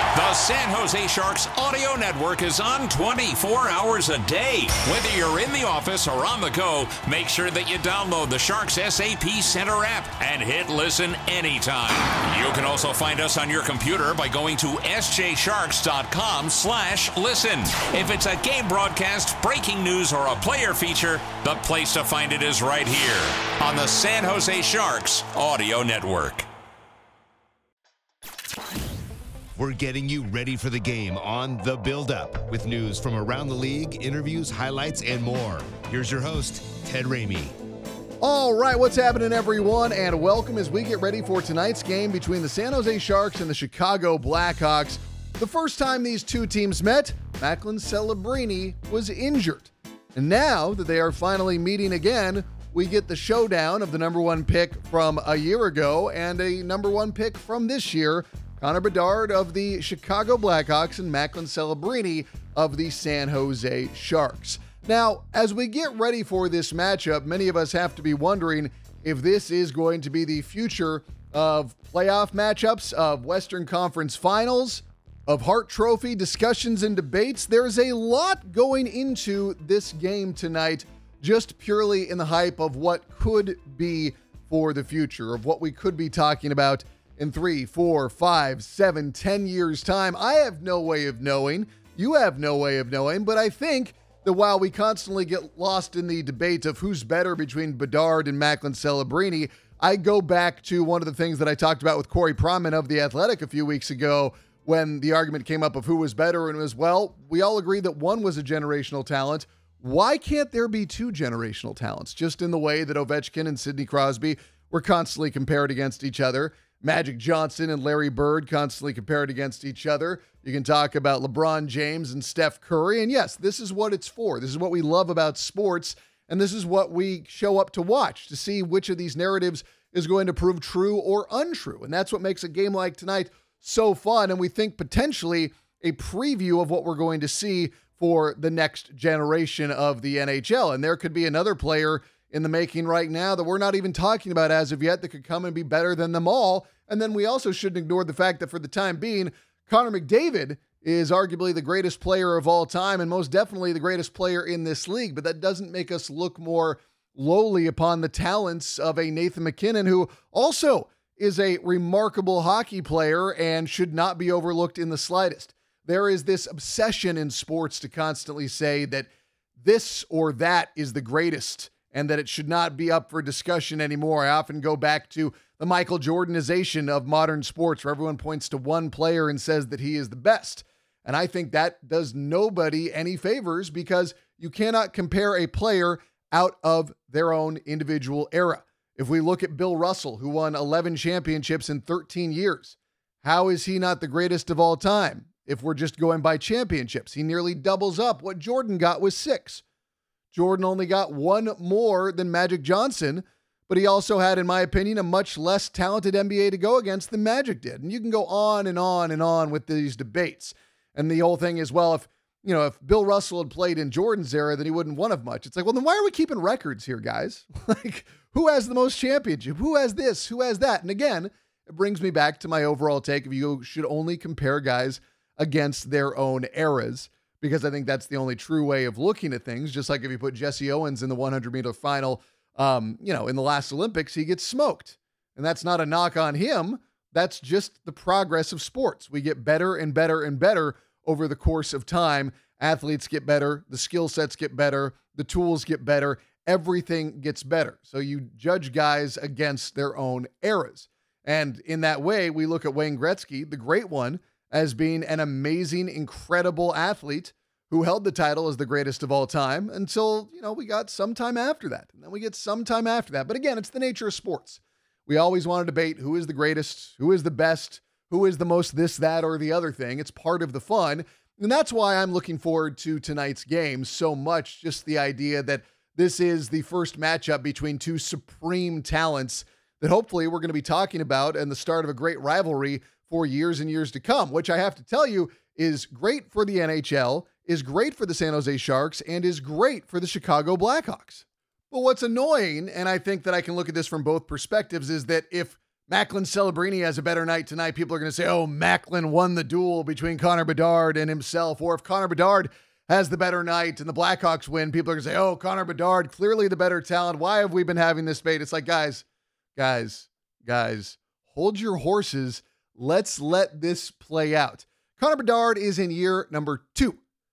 The San Jose Sharks audio network is on 24 hours a day. Whether you're in the office or on the go, make sure that you download the Sharks SAP Center app and hit listen anytime. You can also find us on your computer by going to sjsharks.com/listen. If it's a game broadcast, breaking news, or a player feature, the place to find it is right here on the San Jose Sharks audio network. We're getting you ready for the game on The Build-Up with news from around the league, interviews, highlights, and more. Here's your host, Ted Ramey. All right, what's happening, everyone, and welcome as we get ready for tonight's game between the San Jose Sharks and the Chicago Blackhawks. The first time these two teams met, Macklin Celebrini was injured. And now that they are finally meeting again, we get the showdown of the number one pick from a year ago and a number one pick from this year, Connor Bedard of the Chicago Blackhawks and Macklin Celebrini of the San Jose Sharks. Now, as we get ready for this matchup, many of us have to be wondering if this is going to be the future of playoff matchups, of Western Conference Finals, of Hart Trophy discussions and debates. There's a lot going into this game tonight, just purely in the hype of what could be for the future, of what we could be talking about in 3, 4, 5, 7, 10 years' time. I have no way of knowing. You have no way of knowing. But I think that while we constantly get lost in the debate of who's better between Bedard and Macklin Celebrini, I go back to one of the things that I talked about with Corey Pronman of The Athletic a few weeks ago when the argument came up of who was better, and it was, well, we all agreed that one was a generational talent. Why can't there be two generational talents? Just in the way that Ovechkin and Sidney Crosby were constantly compared against each other. Magic Johnson and Larry Bird constantly compared against each other. You can talk about LeBron James and Steph Curry. And yes, this is what it's for. This is what we love about sports. And this is what we show up to watch, to see which of these narratives is going to prove true or untrue. And that's what makes a game like tonight so fun. And we think potentially a preview of what we're going to see for the next generation of the NHL. And there could be another player in the making right now that we're not even talking about as of yet that could come and be better than them all. And then we also shouldn't ignore the fact that for the time being, Connor McDavid is arguably the greatest player of all time and most definitely the greatest player in this league. But that doesn't make us look more lowly upon the talents of a Nathan MacKinnon, who also is a remarkable hockey player and should not be overlooked in the slightest. There is this obsession in sports to constantly say that this or that is the greatest and that it should not be up for discussion anymore. I often go back to the Michael Jordanization of modern sports, where everyone points to one player and says that he is the best. And I think that does nobody any favors, because you cannot compare a player out of their own individual era. If we look at Bill Russell, who won 11 championships in 13 years, how is he not the greatest of all time? If we're just going by championships, he nearly doubles up what Jordan got with 6. Jordan only got one more than Magic Johnson, but he also had, in my opinion, a much less talented NBA to go against than Magic did. And you can go on and on and on with these debates. And the whole thing is, well, if Bill Russell had played in Jordan's era, then he wouldn't have won as much. It's like, well, then why are we keeping records here, guys? Like, who has the most championship? Who has this? Who has that? And again, it brings me back to my overall take of you should only compare guys against their own eras, because I think that's the only true way of looking at things. Just like if you put Jesse Owens in the 100-meter final, in the last Olympics, he gets smoked. And that's not a knock on him. That's just the progress of sports. We get better and better and better over the course of time. Athletes get better. The skill sets get better. The tools get better. Everything gets better. So you judge guys against their own eras. And in that way, we look at Wayne Gretzky, the great one, as being an amazing, incredible athlete who held the title as the greatest of all time until, we got some time after that. And then we get some time after that. But again, it's the nature of sports. We always want to debate who is the greatest, who is the best, who is the most this, that, or the other thing. It's part of the fun. And that's why I'm looking forward to tonight's game so much. Just the idea that this is the first matchup between two supreme talents that hopefully we're going to be talking about and the start of a great rivalry for years and years to come, which I have to tell you is great for the NHL, is great for the San Jose Sharks, and is great for the Chicago Blackhawks. But what's annoying, and I think that I can look at this from both perspectives, is that if Macklin Celebrini has a better night tonight, people are going to say, oh, Macklin won the duel between Connor Bedard and himself. Or if Connor Bedard has the better night and the Blackhawks win, people are going to say, oh, Connor Bedard, clearly the better talent. Why have we been having this debate? It's like, guys, hold your horses. Let's let this play out. Connor Bedard is in year number 2.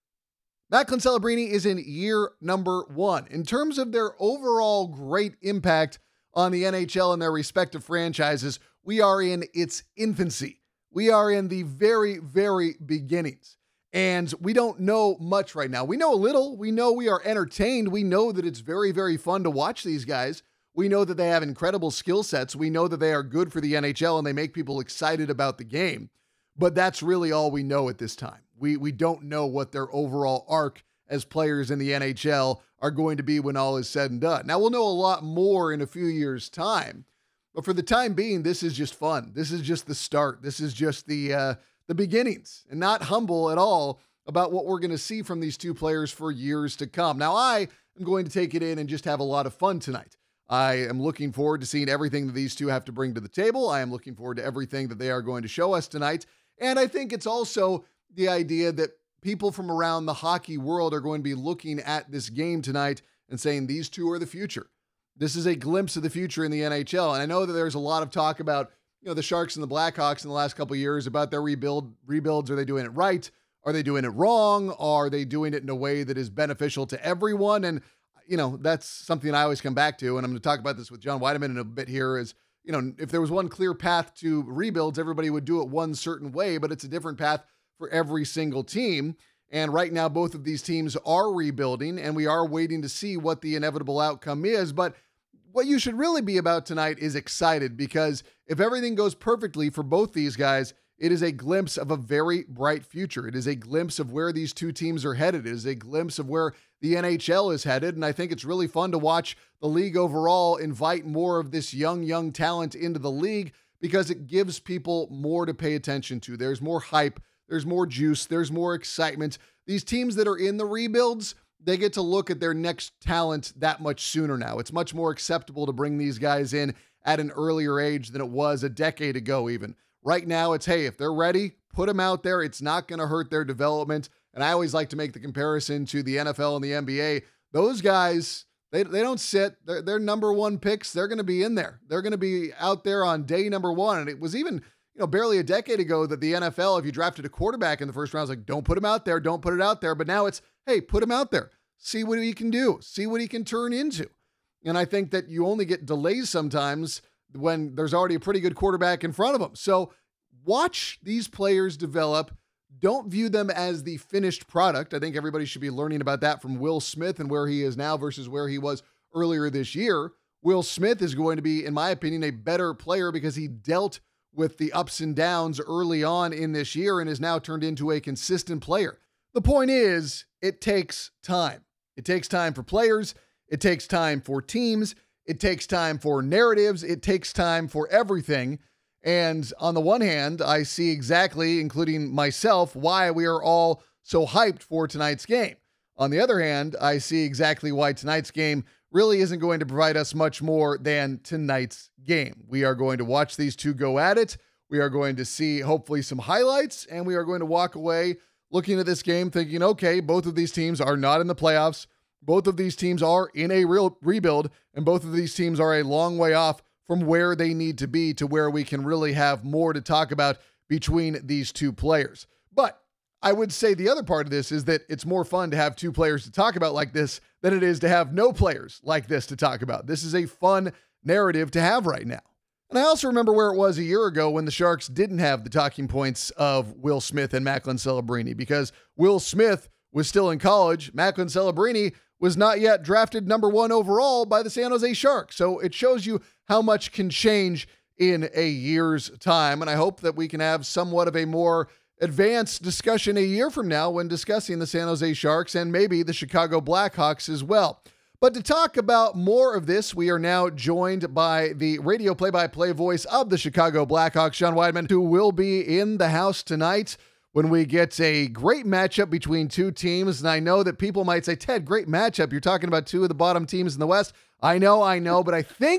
Macklin Celebrini is in year number 1. In terms of their overall great impact on the NHL and their respective franchises, we are in its infancy. We are in the very, very beginnings. And we don't know much right now. We know a little. We know we are entertained. We know that it's very, very fun to watch these guys. We know that they have incredible skill sets. We know that they are good for the NHL and they make people excited about the game. But that's really all we know at this time. We don't know what their overall arc as players in the NHL are going to be when all is said and done. Now, we'll know a lot more in a few years' time. But for the time being, this is just fun. This is just the start. This is just the beginnings, and not humble at all about what we're going to see from these two players for years to come. Now, I am going to take it in and just have a lot of fun tonight. I am looking forward to seeing everything that these two have to bring to the table. I am looking forward to everything that they are going to show us tonight. And I think it's also the idea that people from around the hockey world are going to be looking at this game tonight and saying these two are the future. This is a glimpse of the future in the NHL. And I know that there's a lot of talk about, the Sharks and the Blackhawks in the last couple of years about their rebuilds. Are they doing it right? Are they doing it wrong? Are they doing it in a way that is beneficial to everyone? And, that's something I always come back to. And I'm going to talk about this with John Weideman in a bit here is, if there was one clear path to rebuilds, everybody would do it one certain way, but it's a different path for every single team. And right now, both of these teams are rebuilding, and we are waiting to see what the inevitable outcome is. But what you should really be about tonight is excited, because if everything goes perfectly for both these guys, it is a glimpse of a very bright future. It is a glimpse of where these two teams are headed. It is a glimpse of where the NHL is headed. And I think it's really fun to watch the league overall invite more of this young talent into the league, because it gives people more to pay attention to. There's more hype. There's more juice. There's more excitement. These teams that are in the rebuilds, they get to look at their next talent that much sooner now. It's much more acceptable to bring these guys in at an earlier age than it was a decade ago even. Right now, it's, hey, if they're ready, put them out there. It's not going to hurt their development. And I always like to make the comparison to the NFL and the NBA. Those guys, they don't sit. They're number 1 picks. They're going to be in there. They're going to be out there on day number 1. And it was even barely a decade ago that the NFL, if you drafted a quarterback in the first round, was like, don't put him out there. Don't put it out there. But now it's, hey, put him out there. See what he can do. See what he can turn into. And I think that you only get delays sometimes when there's already a pretty good quarterback in front of them. So watch these players develop. Don't view them as the finished product. I think everybody should be learning about that from Will Smith and where he is now versus where he was earlier this year. Will Smith is going to be, in my opinion, a better player because he dealt with the ups and downs early on in this year and is now turned into a consistent player. The point is, it takes time. It takes time for players. It takes time for teams. It takes time for narratives. It takes time for everything. And on the one hand, I see exactly, including myself, why we are all so hyped for tonight's game. On the other hand, I see exactly why tonight's game really isn't going to provide us much more than tonight's game. We are going to watch these two go at it. We are going to see hopefully some highlights, and we are going to walk away looking at this game thinking, okay, both of these teams are not in the playoffs. Both of these teams are in a real rebuild, and both of these teams are a long way off from where they need to be to where we can really have more to talk about between these two players. But I would say the other part of this is that it's more fun to have two players to talk about like this than it is to have no players like this to talk about. This is a fun narrative to have right now. And I also remember where it was a year ago when the Sharks didn't have the talking points of Will Smith and Macklin Celebrini, because Will Smith was still in college. Macklin Celebrini was not yet drafted number 1 overall by the San Jose Sharks. So it shows you how much can change in a year's time. And I hope that we can have somewhat of a more advanced discussion a year from now when discussing the San Jose Sharks and maybe the Chicago Blackhawks as well. But to talk about more of this, we are now joined by the radio play-by-play voice of the Chicago Blackhawks, John Weideman, who will be in the house tonight when we get a great matchup between two teams. And I know that people might say, Ted, great matchup. You're talking about two of the bottom teams in the West. I know, but I think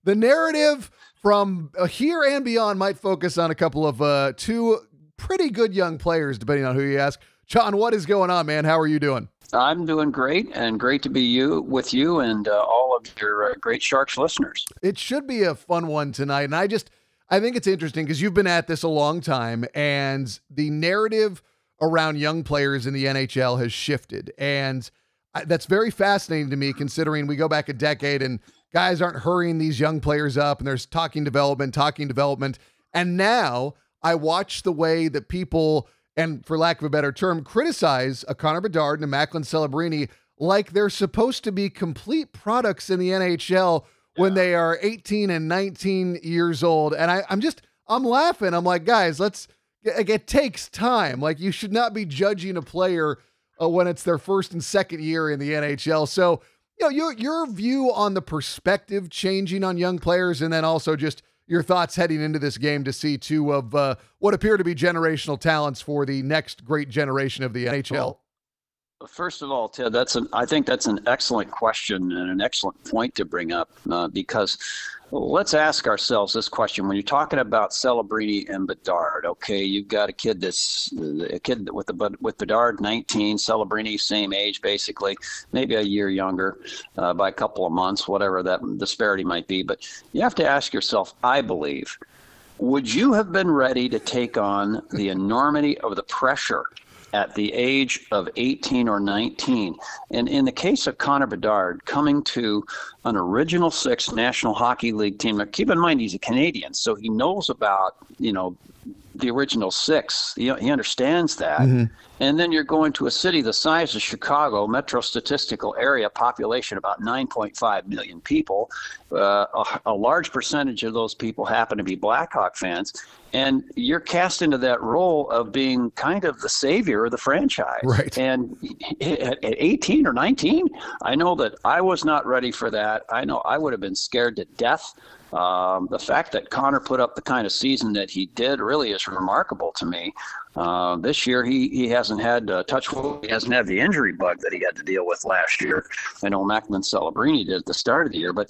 The narrative from here and beyond might focus on a couple of two pretty good young players, depending on who you ask. John, what is going on, man? How are you doing? I'm doing great, and great to be with you and all of your great Sharks listeners. It should be a fun one tonight, and I think it's interesting because you've been at this a long time, and the narrative around young players in the NHL has shifted, and that's very fascinating to me, considering we go back a decade and guys aren't hurrying these young players up, and there's talking development, and now I watch the way that people, and for lack of a better term, criticize a Connor Bedard and a Macklin Celebrini like they're supposed to be complete products in the NHL when they are 18 and 19 years old. And I'm laughing. I'm like, guys, it takes time. Like, you should not be judging a player when it's their first and second year in the NHL. So, your view on the perspective changing on young players, and then also just your thoughts heading into this game to see two of what appear to be generational talents for the next great generation of the NHL. Well, first of all, Ted, I think that's an excellent question and an excellent point to bring up because let's ask ourselves this question. When you're talking about Celebrini and Bedard, okay, you've got a kid with Bedard, 19, Celebrini, same age, basically, maybe a year younger by a couple of months, whatever that disparity might be. But you have to ask yourself, I believe, would you have been ready to take on the enormity of the pressure at the age of 18 or 19. And in the case of Connor Bedard, coming to an Original Six National Hockey League team, now keep in mind he's a Canadian, so he knows about, the Original Six. He understands that. Mm-hmm. And then you're going to a city the size of Chicago, metro statistical area, population about 9.5 million people. A large percentage of those people happen to be Blackhawk fans. And you're cast into that role of being kind of the savior of the franchise. Right. And at 18 or 19, I know that I was not ready for that. I know I would have been scared to death. The fact that Connor put up the kind of season that he did really is remarkable to me. This year, he hasn't had he hasn't had the injury bug that he had to deal with last year. I know Macklin Celebrini did at the start of the year, but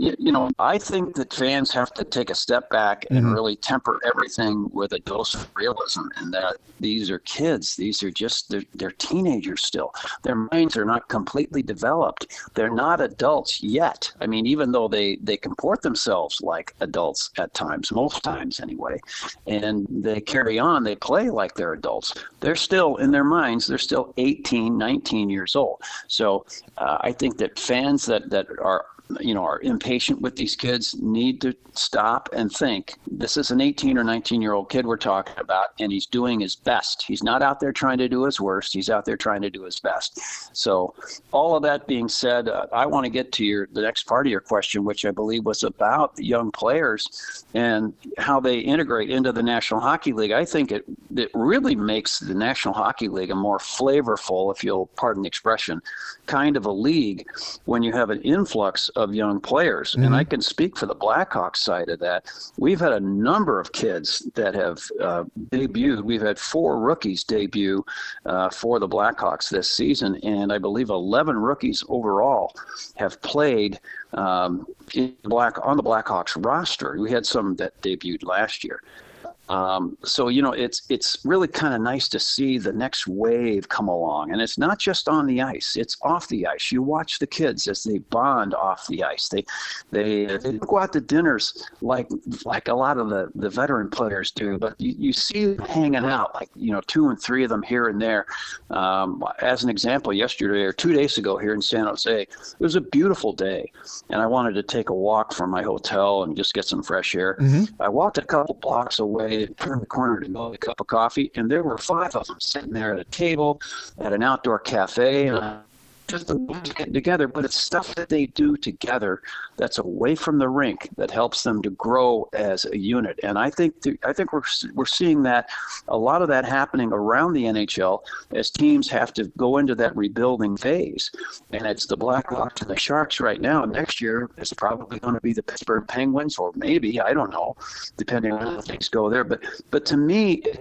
I think that fans have to take a step back and really temper everything with a dose of realism. And that these are kids; these are just they're teenagers still. Their minds are not completely developed. They're not adults yet. I mean, even though they comport themselves like adults at times, most times anyway, and they carry on, they play like they're adults. They're still, in their minds, they're still 18, 19 years old. So I think that fans that are impatient with these kids need to stop and think, this is an 18 or 19-year-old kid we're talking about, and he's doing his best. He's not out there trying to do his worst. He's out there trying to do his best. So all of that being said, I want to get to the next part of your question, which I believe was about the young players and how they integrate into the National Hockey League. I think it really makes the National Hockey League a more flavorful, if you'll pardon the expression, kind of a league when you have an influx of young players. Mm-hmm. And I can speak for the Blackhawks side of that. We've had a number of kids that have debuted. We've had 4 rookies debut for the Blackhawks this season, and I believe 11 rookies overall have played on the Blackhawks roster. We had some that debuted last year. So, it's really kind of nice to see the next wave come along. And it's not just on the ice, it's off the ice. You watch the kids as they bond off the ice. They go out to dinners like a lot of the veteran players do, but you see them hanging out, like, 2 and 3 of them here and there. As an example, yesterday or 2 days ago here in San Jose, it was a beautiful day. And I wanted to take a walk from my hotel and just get some fresh air. Mm-hmm. I walked a couple blocks away, turned the corner to go get a cup of coffee, and there were 5 of them sitting there at a table at an outdoor cafe, and just getting together. But it's stuff that they do together that's away from the rink that helps them to grow as a unit. And I think we're seeing that, a lot of that happening around the NHL as teams have to go into that rebuilding phase. And it's the Blackhawks and the Sharks right now. Next year it's probably going to be the Pittsburgh Penguins, or maybe, I don't know, depending on how things go there. But to me,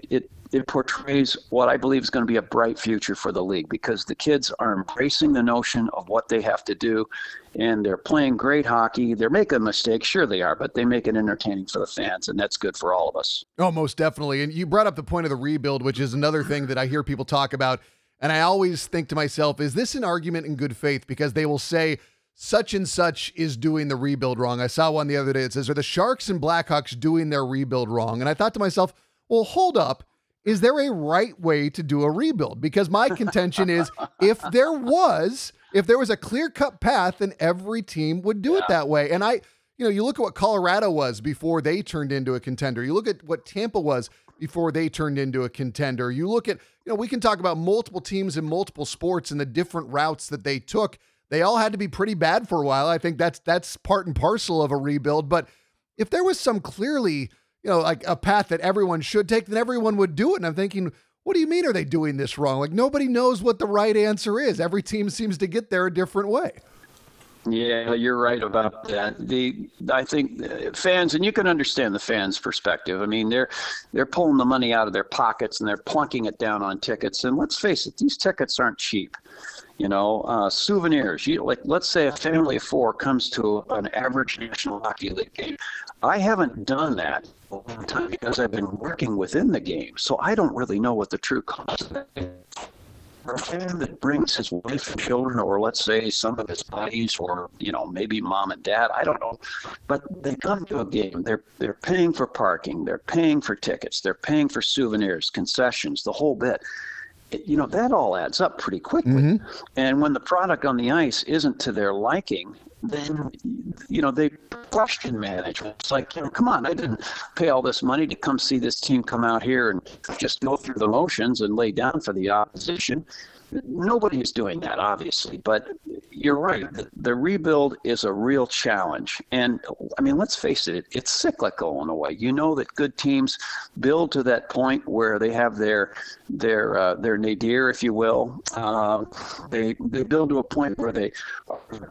it portrays what I believe is going to be a bright future for the league, because the kids are embracing the notion of what they have to do, and they're playing great hockey. They're making mistakes, sure they are, but they make it entertaining for the fans, and that's good for all of us. Oh, most definitely. And you brought up the point of the rebuild, which is another thing that I hear people talk about. And I always think to myself, is this an argument in good faith? Because they will say such and such is doing the rebuild wrong. I saw one the other day that says, are the Sharks and Blackhawks doing their rebuild wrong? And I thought to myself, well, hold up. Is there a right way to do a rebuild? Because my contention is if there was a clear-cut path, then every team would do it that way. And you look at what Colorado was before they turned into a contender. You look at what Tampa was before they turned into a contender. You look at, we can talk about multiple teams in multiple sports and the different routes that they took. They all had to be pretty bad for a while. I think that's part and parcel of a rebuild. But if there was some clearly, like a path that everyone should take, then everyone would do it. And I'm thinking, what do you mean are they doing this wrong? Like, nobody knows what the right answer is. Every team seems to get there a different way. Yeah, you're right about that. I think fans, and you can understand the fans' perspective. I mean, they're pulling the money out of their pockets and they're plunking it down on tickets. And let's face it, these tickets aren't cheap. Souvenirs. Let's say a family of four comes to an average National Hockey League game. I haven't done that a long time because I've been working within the game, so I don't really know what the true cost of that is. For a fan that brings his wife and children, or let's say some of his buddies, or maybe mom and dad, I don't know, but they come to a game. They're paying for parking, they're paying for tickets, they're paying for souvenirs, concessions, the whole bit. That all adds up pretty quickly. Mm-hmm. And when the product on the ice isn't to their liking, then, they question management. It's like, come on, I didn't pay all this money to come see this team come out here and just go through the motions and lay down for the opposition. Nobody is doing that, obviously, but you're right. The rebuild is a real challenge. And, I mean, let's face it, it's cyclical in a way. That good teams build to that point where they have their nadir, if you will. They build to a point where they are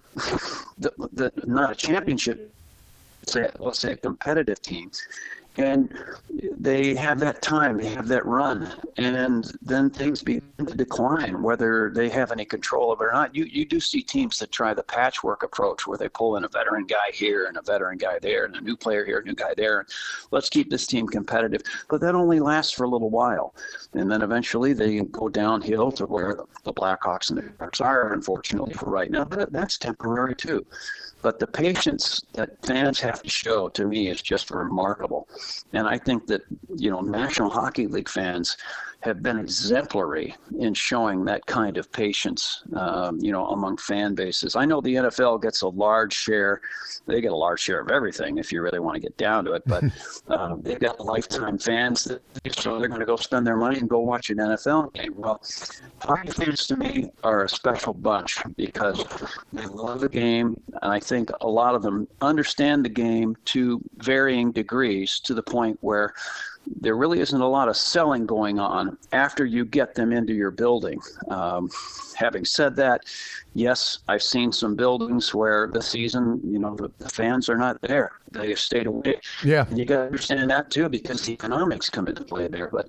not a championship, let's say a competitive team. And they have that time, they have that run, and then things begin to decline, whether they have any control of it or not. You do see teams that try the patchwork approach where they pull in a veteran guy here and a veteran guy there and a new player here, a new guy there, and let's keep this team competitive. But that only lasts for a little while. And then eventually they go downhill to where the Blackhawks and the Sharks are, unfortunately, for right now. But that's temporary too. But the patience that fans have to show, to me, is just remarkable. And I think that, National Hockey League fans have been exemplary in showing that kind of patience, among fan bases. I know the NFL gets a large share. They get a large share of everything if you really want to get down to it. But they've got lifetime fans, so they're going to go spend their money and go watch an NFL game. Well, hockey fans to me are a special bunch because they love the game. And I think a lot of them understand the game to varying degrees, to the point where there really isn't a lot of selling going on after you get them into your building. Having said that, yes, I've seen some buildings where the season, the fans are not there. They have stayed away. Yeah. And you got to understand that too, because the economics come into play there. But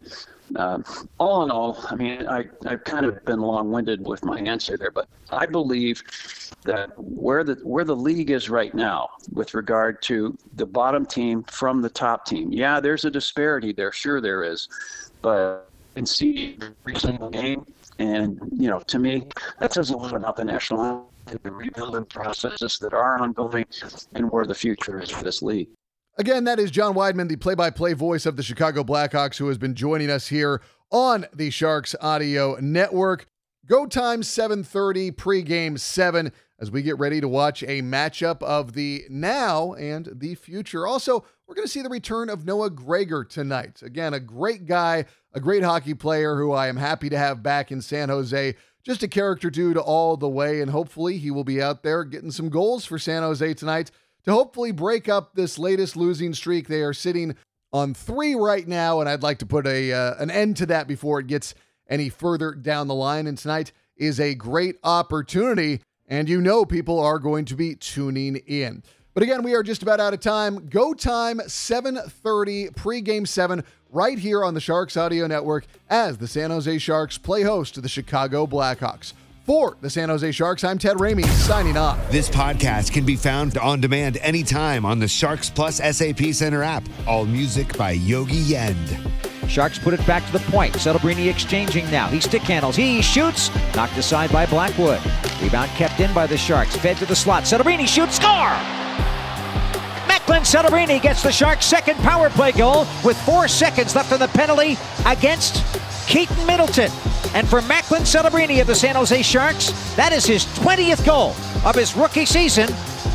all in all, I mean, I've kind of been long-winded with my answer there, but I believe that where the league is right now with regard to the bottom team from the top team, yeah, there's a disparity there. Sure there is. But you can see every single game. And, to me, that says a lot about the national and the rebuilding processes that are ongoing and where the future is for this league. Again, that is John Weidman, the play-by-play voice of the Chicago Blackhawks, who has been joining us here on the Sharks Audio Network. Go time 7:30, pregame 7, as we get ready to watch a matchup of the now and the future. Also, we're going to see the return of Noah Gregor tonight. Again, a great guy, a great hockey player who I am happy to have back in San Jose. Just a character dude all the way, and hopefully he will be out there getting some goals for San Jose tonight to hopefully break up this latest losing streak. They are sitting on 3 right now, and I'd like to put an end to that before it gets any further down the line. And tonight is a great opportunity, and people are going to be tuning in. But again, we are just about out of time. Go time 7:30 pregame 7 right here on the Sharks Audio Network as the San Jose Sharks play host to the Chicago Blackhawks. For the San Jose Sharks, I'm Ted Ramey, signing off. This podcast can be found on demand anytime on the Sharks Plus SAP Center app. All music by Yogi Yend. Sharks put it back to the point. Celebrini exchanging now. He stick handles. He shoots. Knocked aside by Blackwood. Rebound kept in by the Sharks. Fed to the slot. Celebrini shoots. Score! Macklin Celebrini gets the Sharks' second power play goal with 4 seconds left on the penalty against Keaton Middleton. And for Macklin Celebrini of the San Jose Sharks, that is his 20th goal of his rookie season